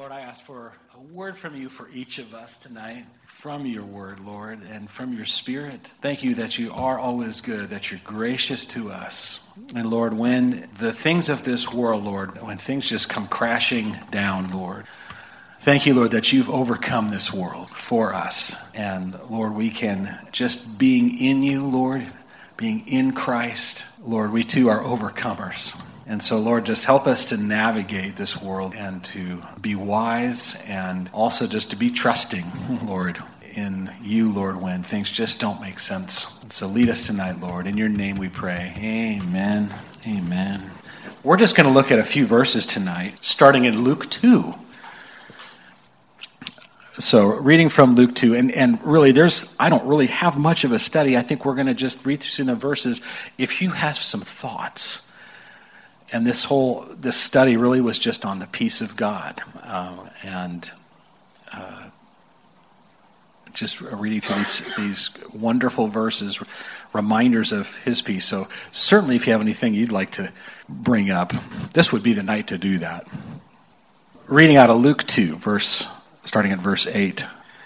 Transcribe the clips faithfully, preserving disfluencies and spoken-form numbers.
Lord, I ask for a word from you for each of us tonight, from your word, Lord, and from your spirit. Thank you that you are always good, that you're gracious to us. And Lord, when the things of this world, Lord, when things just come crashing down, Lord, thank you, Lord, that you've overcome this world for us. And Lord, we can just being in you, Lord, being in Christ, Lord, we too are overcomers. And so, Lord, just help us to navigate this world and to be wise and also just to be trusting, Lord, in you, Lord, when things just don't make sense. So lead us tonight, Lord. In your name we pray. Amen. Amen. We're just going to look at a few verses tonight, starting in Luke two. So reading from Luke two, and, and really there's, I don't really have much of a study. I think we're going to just read through the verses. If you have some thoughts, and this whole, this study really was just on the peace of God. Uh, and uh, just reading through these, these wonderful verses, reminders of his peace. So certainly if you have anything you'd like to bring up, this would be the night to do that. Reading out of Luke two, verse, starting at verse eight.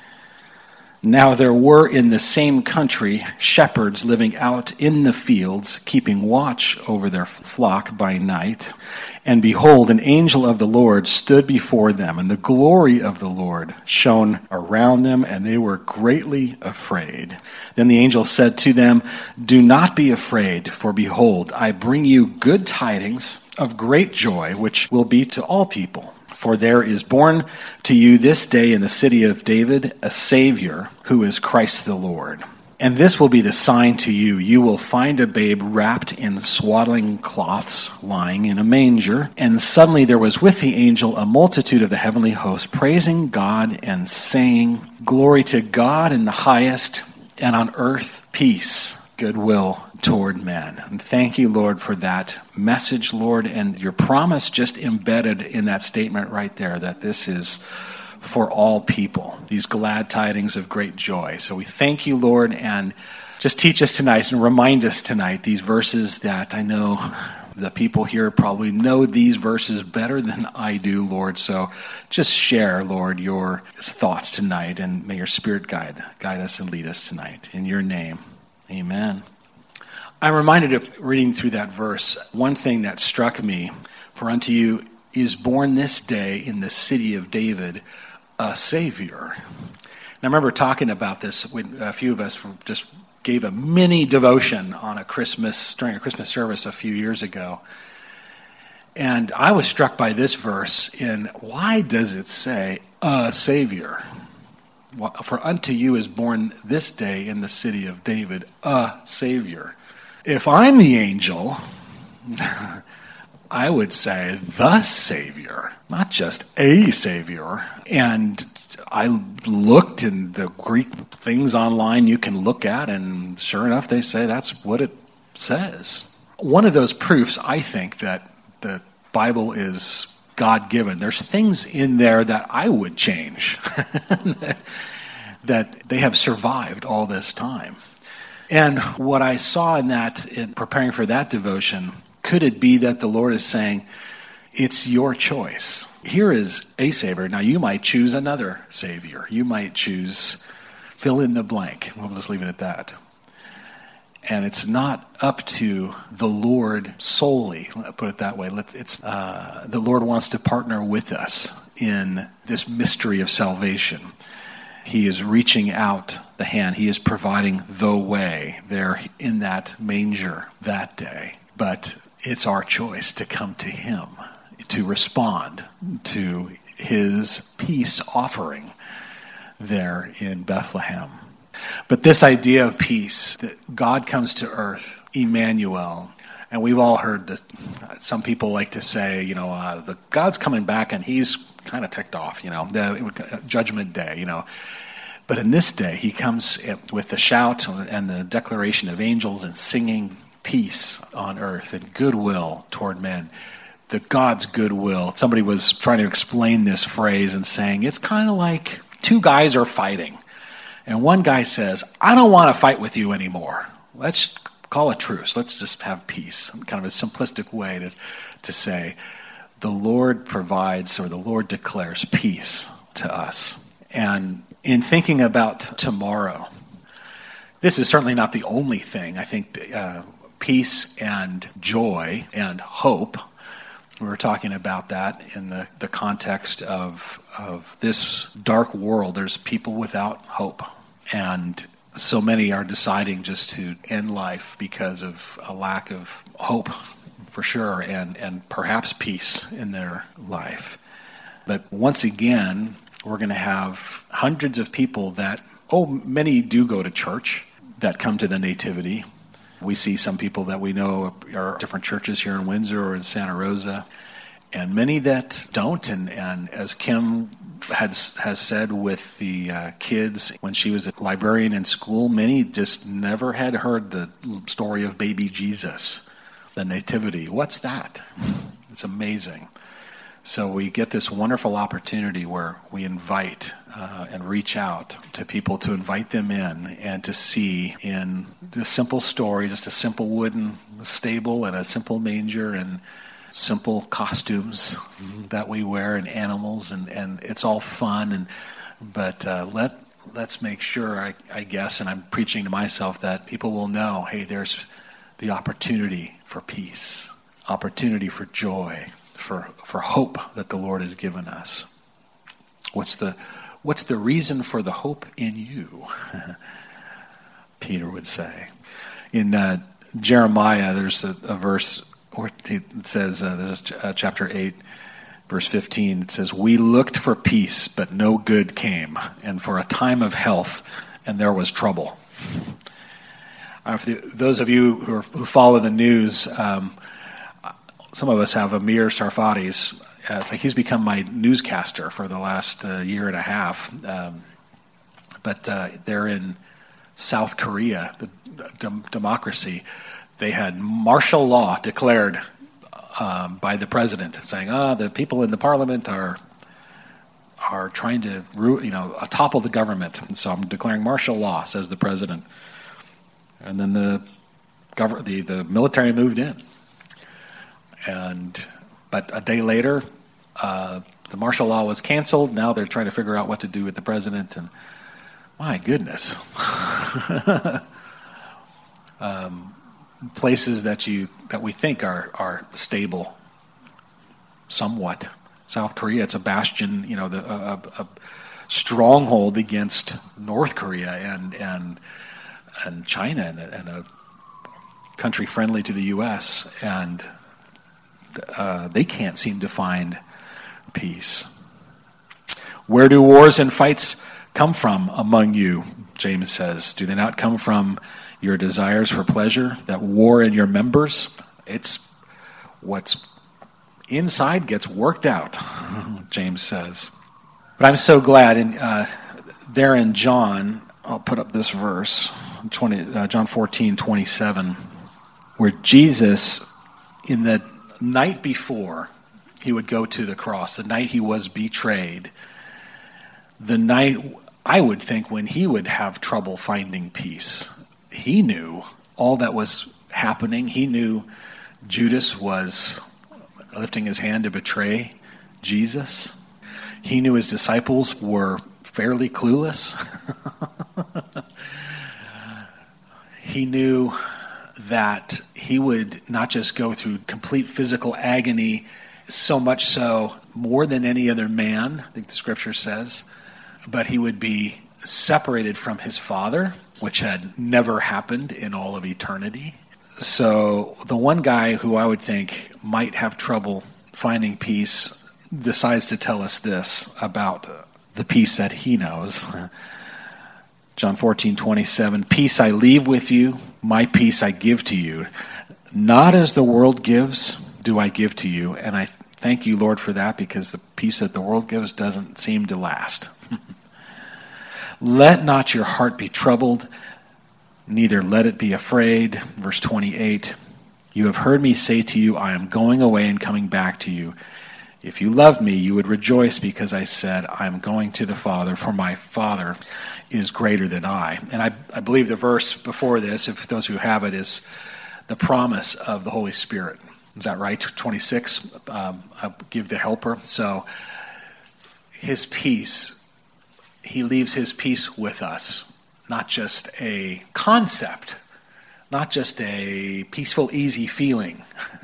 Now there were in the same country shepherds living out in the fields, keeping watch over their flock by night. And behold, an angel of the Lord stood before them, and the glory of the Lord shone around them, and they were greatly afraid. Then the angel said to them, "Do not be afraid, for behold, I bring you good tidings of great joy, which will be to all people. For there is born to you this day in the city of David a Savior, who is Christ the Lord. And this will be the sign to you. You will find a babe wrapped in swaddling cloths, lying in a manger." And suddenly there was with the angel a multitude of the heavenly host, praising God and saying, "Glory to God in the highest, and on earth peace, goodwill toward men." And thank you, Lord, for that message, Lord, and your promise just embedded in that statement right there, that this is for all people, these glad tidings of great joy. So we thank you, Lord, and just teach us tonight and remind us tonight these verses that I know the people here probably know these verses better than I do, Lord. So just share, Lord, your thoughts tonight, and may your Spirit guide, guide us and lead us tonight. In your name, amen. I'm reminded of reading through that verse, one thing that struck me, for unto you is born this day in the city of David a Savior. And I remember talking about this when a few of us just gave a mini devotion on a Christmas, during a Christmas service a few years ago. And I was struck by this verse in, why does it say a Savior? For unto you is born this day in the city of David a Savior. If I'm the angel, I would say the Savior, not just a Savior. And I looked in the Greek things online you can look at, and sure enough, they say that's what it says. One of those proofs, I think, that the Bible is God-given. There's things in there that I would change, that they have survived all this time. And what I saw in that, in preparing for that devotion, could it be that the Lord is saying, it's your choice. Here is a Savior. Now you might choose another Savior. You might choose fill in the blank. We'll just leave it at that. And it's not up to the Lord solely, let's put it that way. It's uh, the Lord wants to partner with us in this mystery of salvation. He is reaching out the hand. He is providing the way there in that manger that day. But it's our choice to come to him, to respond to his peace offering there in Bethlehem. But this idea of peace, that God comes to earth, Emmanuel, and we've all heard this. Some people like to say, you know, uh, the God's coming back and he's kind of ticked off, you know, the judgment day, you know. But in this day, he comes with the shout and the declaration of angels and singing peace on earth and goodwill toward men. The God's goodwill. Somebody was trying to explain this phrase and saying, it's kind of like two guys are fighting. And one guy says, I don't want to fight with you anymore. Let's call a truce. Let's just have peace. Kind of a simplistic way to, to say, the Lord provides, or the Lord declares peace to us. And in thinking about tomorrow, this is certainly not the only thing. I think uh, peace and joy and hope, we were talking about that in the, the context of, of this dark world. There's people without hope. And so many are deciding just to end life because of a lack of hope, for sure, and, and perhaps peace in their life. But once again, we're going to have hundreds of people that, oh, many do go to church, that come to the Nativity. We see some people that we know are different churches here in Windsor or in Santa Rosa, and many that don't. And, and as Kim has, has said with the uh, kids when she was a librarian in school, many just never had heard the story of baby Jesus, the Nativity. What's that? It's amazing. So we get this wonderful opportunity where we invite uh, and reach out to people to invite them in and to see in this simple story, just a simple wooden stable and a simple manger and simple costumes that we wear and animals, and, and it's all fun. And but uh, let let's make sure, I, I guess, and I'm preaching to myself, that people will know, hey, there's the opportunity for peace, opportunity for joy, for for hope that the Lord has given us. What's the what's the reason for the hope in you? Peter would say. In uh, Jeremiah, there's a, a verse where it says, uh, this is uh, chapter eight, verse fifteen, it says, "We looked for peace, but no good came, and for a time of health, and there was trouble." Uh, for the, those of you who, are, who follow the news, um, some of us have Amir Sarfati's. Uh, it's like he's become my newscaster for the last uh, year and a half. Um, but uh, they're in South Korea, the d- democracy. They had martial law declared um, by the president, saying, "Ah, the people in the parliament are are trying to, you know, topple the government, and so I'm declaring martial law," says the president. And then the gov- the the military moved in. And but a day later, uh, the martial law was canceled. Now they're trying to figure out what to do with the president. And my goodness, um, places that you that we think are are stable, somewhat. South Korea, it's a bastion, you know, the, a, a stronghold against North Korea and and and China, and, and a country friendly to the U S, and Uh, they can't seem to find peace. "Where do wars and fights come from among you?" James says. "Do they not come from your desires for pleasure that war in your members?" It's what's inside gets worked out, James says. But I'm so glad, in, uh, there in John, I'll put up this verse, twenty, uh, John fourteen twenty-seven, where Jesus, in the night before he would go to the cross, the night he was betrayed, the night I would think when he would have trouble finding peace, he knew all that was happening. He knew Judas was lifting his hand to betray Jesus. He knew his disciples were fairly clueless. He knew that he would not just go through complete physical agony, so much so, more than any other man, I think the scripture says, but he would be separated from his Father, which had never happened in all of eternity. So the one guy who I would think might have trouble finding peace decides to tell us this about the peace that he knows. John fourteen twenty-seven, "Peace I leave with you, my peace I give to you. Not as the world gives, do I give to you." And I thank you, Lord, for that, because the peace that the world gives doesn't seem to last. "Let not your heart be troubled, neither let it be afraid." Verse twenty-eight, "You have heard me say to you, I am going away and coming back to you. If you loved me, you would rejoice because I said, I am going to the Father, for my Father is greater than I." And I, I believe the verse before this, if those who have it, is the promise of the Holy Spirit. is that right? twenty-six, um, I'll give the helper. So his peace, he leaves his peace with us, not just a concept, not just a peaceful, easy feeling,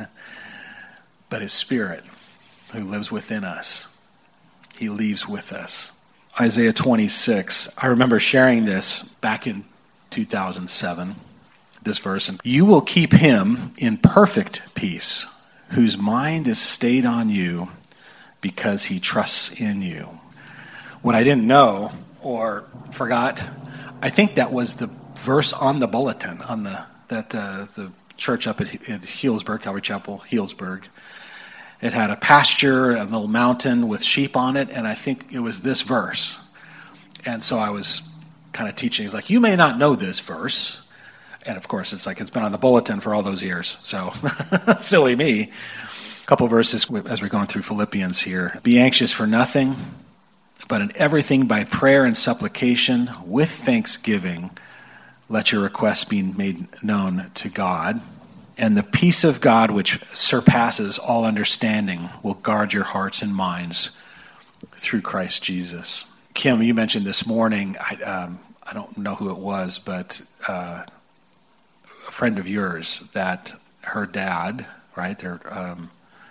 but his Spirit who lives within us. He leaves with us. Isaiah twenty-six, I remember sharing this back in two thousand seven, this verse. And you will keep him in perfect peace, whose mind is stayed on you because he trusts in you. What I didn't know or forgot, I think that was the verse on the bulletin, on the that uh, the church up at, at Healdsburg, Calvary Chapel, Healdsburg. It had a pasture, a little mountain with sheep on it, and I think it was this verse. And so I was kind of teaching. It's like, you may not know this verse. And of course, it's like it's been on the bulletin for all those years. So, silly me. A couple verses as we're going through Philippians here. Be anxious for nothing, but in everything by prayer and supplication, with thanksgiving, let your requests be made known to God. And the peace of God, which surpasses all understanding, will guard your hearts and minds through Christ Jesus. Kim, you mentioned this morning, I, um, I don't know who it was, but uh, a friend of yours, that her dad, right, their, um,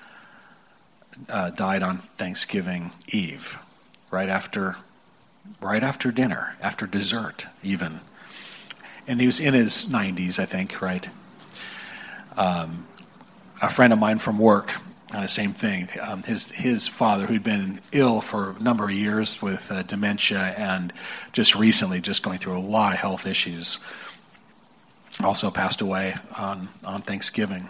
uh, died on Thanksgiving Eve, right after, right after dinner, after dessert even. And he was in his nineties, I think, right? Um, a friend of mine from work, kind of same thing. Um, his his father, who'd been ill for a number of years with uh, dementia, and just recently, just going through a lot of health issues, also passed away on on Thanksgiving.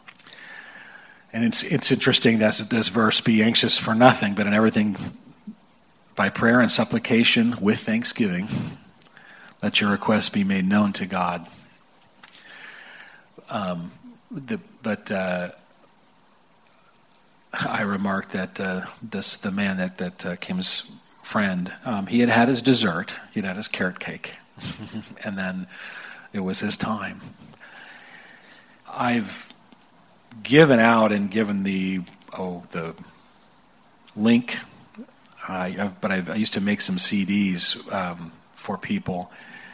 And it's it's interesting that this verse: "Be anxious for nothing, but in everything by prayer and supplication with thanksgiving, let your requests be made known to God." Um, The, but uh, I remarked that uh, this the man that that uh, Kim's friend, um, he had had his dessert, he had had his carrot cake, and then it was his time. I've given out and given the oh the link, I, I've, but I've, I used to make some C Ds um, for people.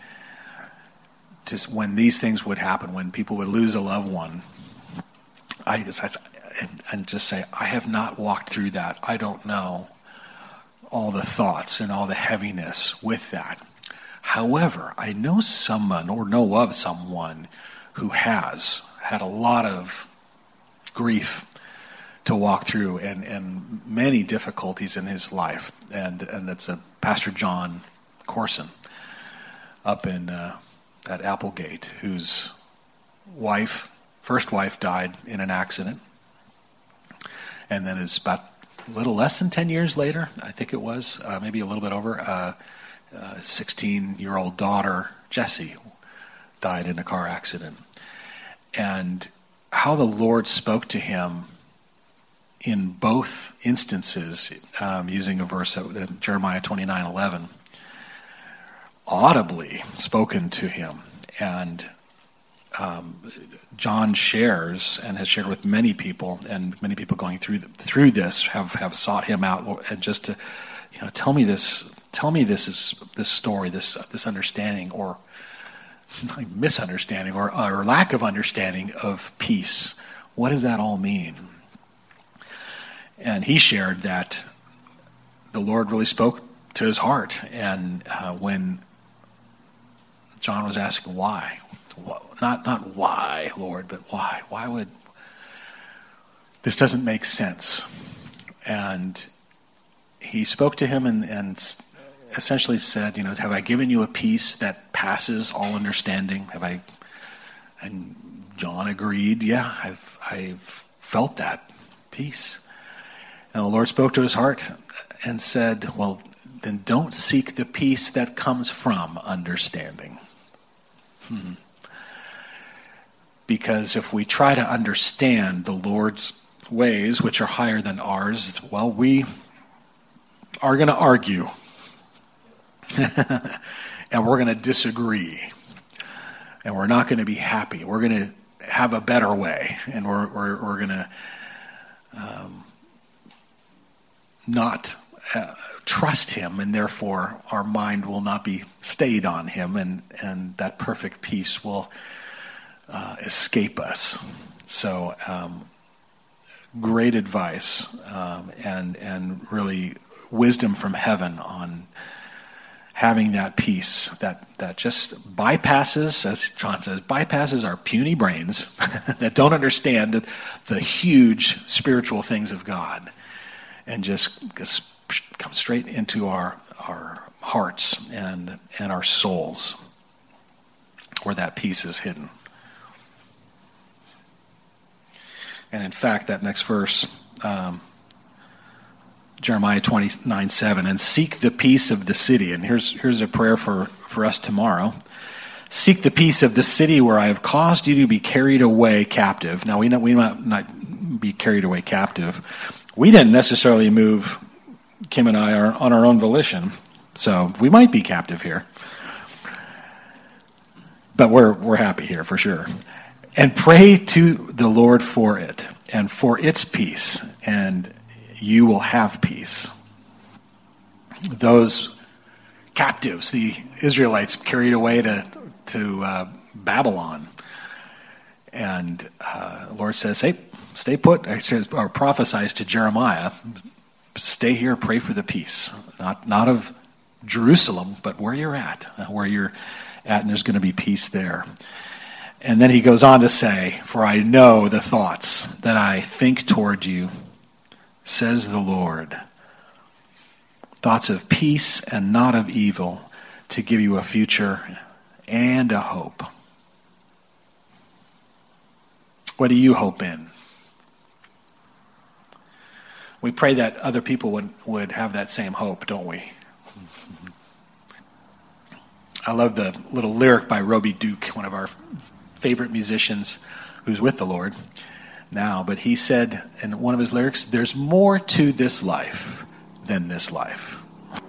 Just when these things would happen, when people would lose a loved one, I just and, and just say, I have not walked through that. I don't know all the thoughts and all the heaviness with that. However, I know someone or know of someone who has had a lot of grief to walk through and, and many difficulties in his life. And, and that's a Pastor John Corson up in uh, at Applegate, whose wife, first wife, died in an accident. And then it's about a little less than ten years later, I think it was, uh, maybe a little bit over, uh, uh, sixteen-year-old daughter, Jessie, died in a car accident. And how the Lord spoke to him in both instances, um, using a verse, uh, Jeremiah twenty-nine eleven, audibly spoken to him. And um, John shares and has shared with many people, and many people going through the, through this have, have sought him out, and just to, you know, tell me this, tell me this is this story, this this understanding or misunderstanding or, or lack of understanding of peace. What does that all mean? And he shared that the Lord really spoke to his heart, and uh, when John was asking why, not not why, Lord, but why? Why would this doesn't make sense? And he spoke to him and, and essentially said, you know, have I given you a peace that passes all understanding? Have I? And John agreed, yeah, I've I've felt that peace. And the Lord spoke to his heart and said, well, then don't seek the peace that comes from understanding. Hmm. Because if we try to understand the Lord's ways, which are higher than ours, well, we are going to argue. And we're going to disagree. And we're not going to be happy. We're going to have a better way, and we're we're, we're going to um, not uh, trust him, and therefore our mind will not be stayed on him, and, and that perfect peace will uh, escape us. So um, great advice um, and and really wisdom from heaven on having that peace that, that just bypasses, as John says, bypasses our puny brains that don't understand the, the huge spiritual things of God, and just, just come straight into our our hearts and and our souls, where that peace is hidden. And in fact, that next verse, um, Jeremiah twenty-nine seven, and seek the peace of the city. And here's here's a prayer for, for us tomorrow. Seek the peace of the city where I have caused you to be carried away captive. Now, we know, we might not be carried away captive. We didn't necessarily move, Kim and I, are on our own volition. So we might be captive here. But we're we're happy here for sure. And pray to the Lord for it and for its peace, and you will have peace. Those captives, the Israelites carried away to, to uh, Babylon. And uh, the Lord says, hey, stay put, or prophesies to Jeremiah, stay here, pray for the peace. Not, not of Jerusalem, but where you're at, where you're at, and there's going to be peace there. And then he goes on to say, for I know the thoughts that I think toward you, says the Lord. Thoughts of peace and not of evil, to give you a future and a hope. What do you hope in? We pray that other people would, would have that same hope, don't we? I love the little lyric by Roby Duke, one of our favorite musicians who's with the Lord now, but he said in one of his lyrics, there's more to this life than this life.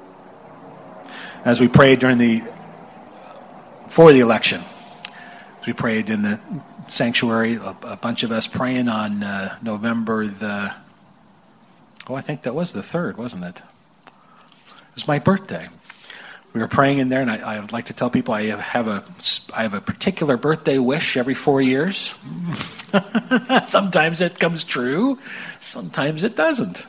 As we prayed during the, for the election, as we prayed in the sanctuary, a, a bunch of us praying on uh, November the, oh, I think that was the third, wasn't it? It was my birthday. We were praying in there, and I, I would like to tell people I have a I have a particular birthday wish every four years. Sometimes it comes true, sometimes it doesn't.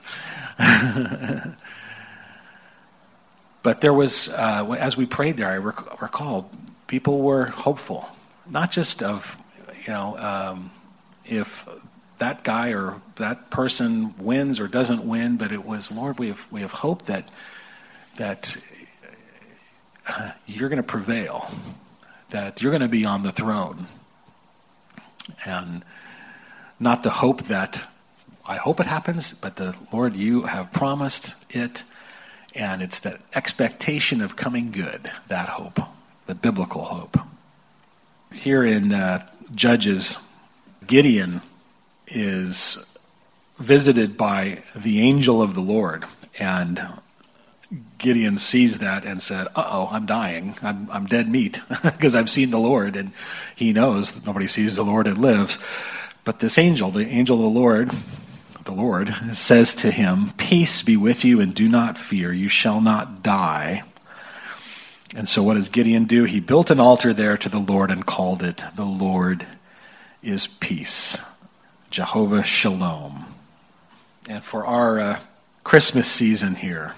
But there was, uh, as we prayed there, I rec- recall people were hopeful, not just of, you know, um, if that guy or that person wins or doesn't win, but it was, Lord, we have we have hope that that. You're going to prevail, that you're going to be on the throne. And not the hope that, I hope it happens, but the Lord, you have promised it, and it's that expectation of coming good, that hope, the biblical hope. Here in uh, Judges, Gideon is visited by the angel of the Lord, and Gideon sees that and said, uh-oh, I'm dying. I'm, I'm dead meat because I've seen the Lord, and he knows that nobody sees the Lord and lives. But this angel, the angel of the Lord, the Lord, says to him, peace be with you and do not fear. You shall not die. And so what does Gideon do? He built an altar there to the Lord and called it, the Lord is peace. Jehovah Shalom. And for our uh, Christmas season here,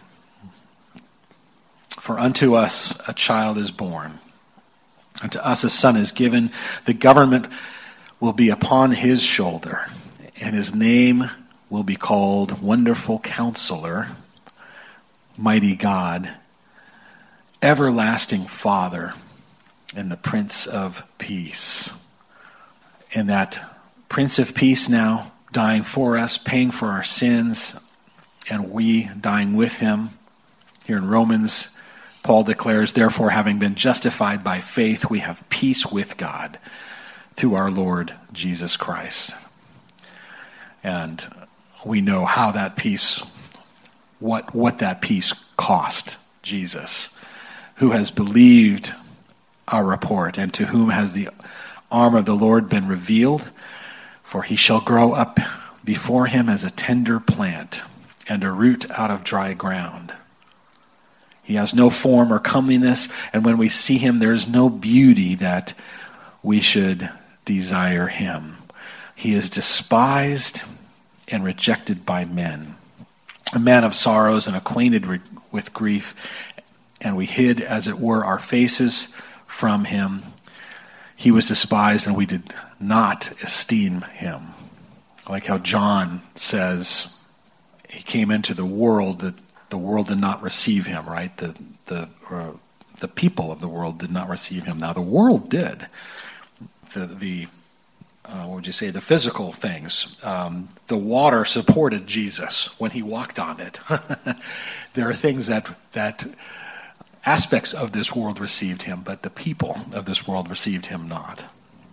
for unto us a child is born, unto us a son is given, the government will be upon his shoulder, and his name will be called Wonderful Counselor, Mighty God, Everlasting Father, and the Prince of Peace. And that Prince of Peace now dying for us, paying for our sins, and we dying with him. Here in Romans, Paul declares, therefore, having been justified by faith, we have peace with God through our Lord Jesus Christ. And we know how that peace, what, what that peace cost Jesus, who has believed our report and to whom has the arm of the Lord been revealed, for he shall grow up before him as a tender plant and a root out of dry ground. He has no form or comeliness, and when we see him, there is no beauty that we should desire him. He is despised and rejected by men, a man of sorrows and acquainted re- with grief, and we hid, as it were, our faces from him. He was despised, and we did not esteem him. I like how John says he came into the world that the world did not receive him, right? The the uh, the people of the world did not receive him. Now the world did. The the uh, what would you say? The physical things. Um, the water supported Jesus when he walked on it. There are things that that aspects of this world received him, but the people of this world received him not.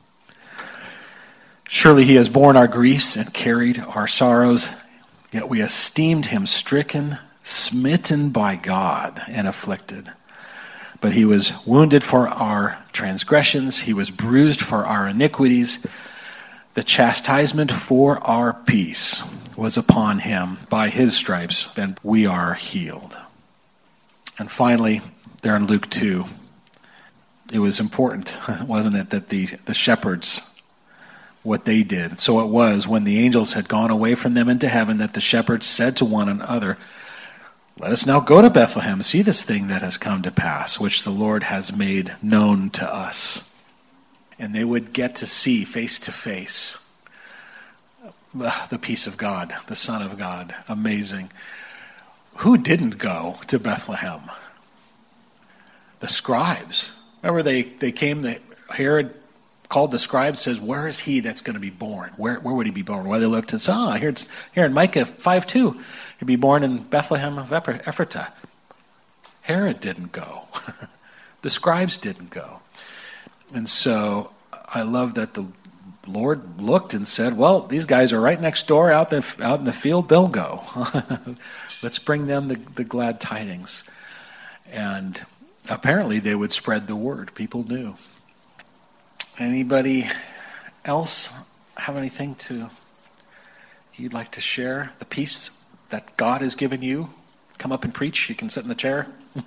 Surely he has borne our griefs and carried our sorrows, yet we esteemed him stricken, smitten by God, and afflicted. But he was wounded for our transgressions, he was bruised for our iniquities. The chastisement for our peace was upon him. By his stripes, and we are healed. And finally, there in Luke two, it was important, wasn't it, that the, the shepherds, what they did. So it was, when the angels had gone away from them into heaven, that the shepherds said to one another, "Let us now go to Bethlehem, and see this thing that has come to pass, which the Lord has made known to us." And they would get to see face to face the peace of God, the Son of God. Amazing. Who didn't go to Bethlehem? The scribes. Remember, they, they came, the, Herod called the scribes, says, "Where is he that's going to be born? Where where would he be born?" Well, they looked and said, "Ah, here, it's, here in Micah five two, he'd be born in Bethlehem of Ephratah." Herod didn't go. The scribes didn't go. And so I love that the Lord looked and said, well, these guys are right next door out there, out in the field, they'll go. Let's bring them the, the glad tidings. And apparently they would spread the word. People knew. Anybody else have anything to you'd like to share? The peace that God has given you? Come up and preach. You can sit in the chair.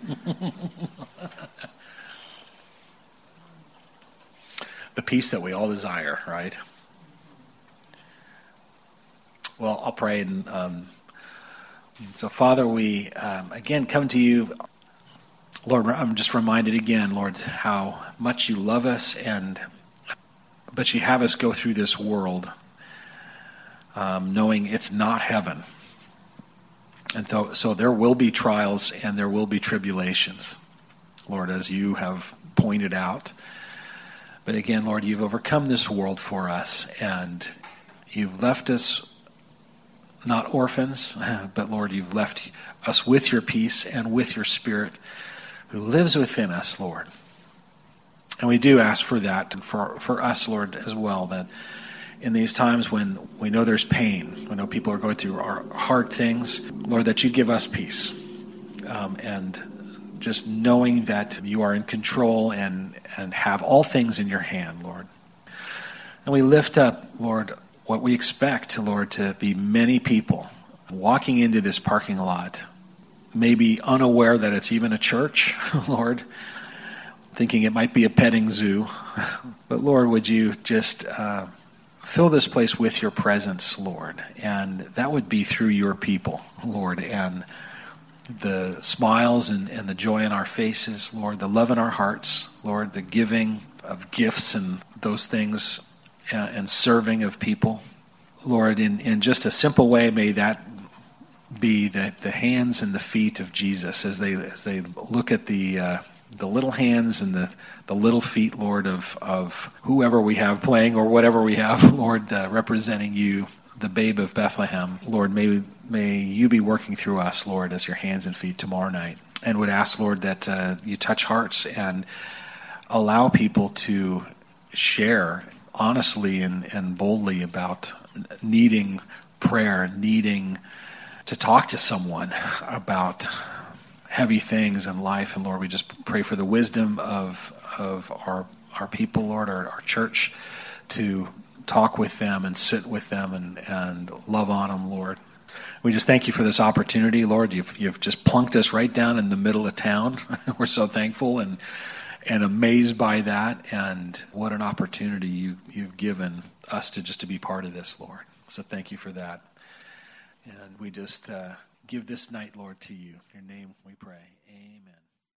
The peace that we all desire, right? Well, I'll pray. And um, so, Father, we um, again come to you. Lord, I'm just reminded again, Lord, how much you love us, and but you have us go through this world um, knowing it's not heaven. And so, so there will be trials and there will be tribulations, Lord, as you have pointed out. But again, Lord, you've overcome this world for us, and you've left us not orphans, but Lord, you've left us with your peace and with your Spirit who lives within us, Lord. And we do ask for that, and for, for us, Lord, as well, that in these times when we know there's pain, we know people are going through our hard things, Lord, that you give us peace. Um, and just knowing that you are in control and, and have all things in your hand, Lord. And we lift up, Lord, what we expect, Lord, to be many people walking into this parking lot, maybe unaware that it's even a church, Lord, thinking it might be a petting zoo. But Lord, would you just uh, fill this place with your presence, Lord, and that would be through your people, Lord, and the smiles and, and the joy in our faces, Lord, the love in our hearts, Lord, the giving of gifts and those things, uh, and serving of people. Lord, in, in just a simple way, may that be the, the hands and the feet of Jesus as they as they look at the uh, the little hands and the, the little feet, Lord, of, of whoever we have playing or whatever we have, Lord, uh, representing you, the babe of Bethlehem. Lord, may may you be working through us, Lord, as your hands and feet tomorrow night. And would ask, Lord, that uh, you touch hearts and allow people to share honestly and, and boldly about needing prayer, needing to talk to someone about heavy things in life. And Lord, we just pray for the wisdom of of our our people, Lord, our, our church, to talk with them and sit with them and, and love on them, Lord. We just thank you for this opportunity, Lord. You've you've just plunked us right down in the middle of town. We're so thankful and and amazed by that. And what an opportunity you you've given us to just to be part of this, Lord. So thank you for that. And we just uh, give this night, Lord, to you. In your name we pray. Amen.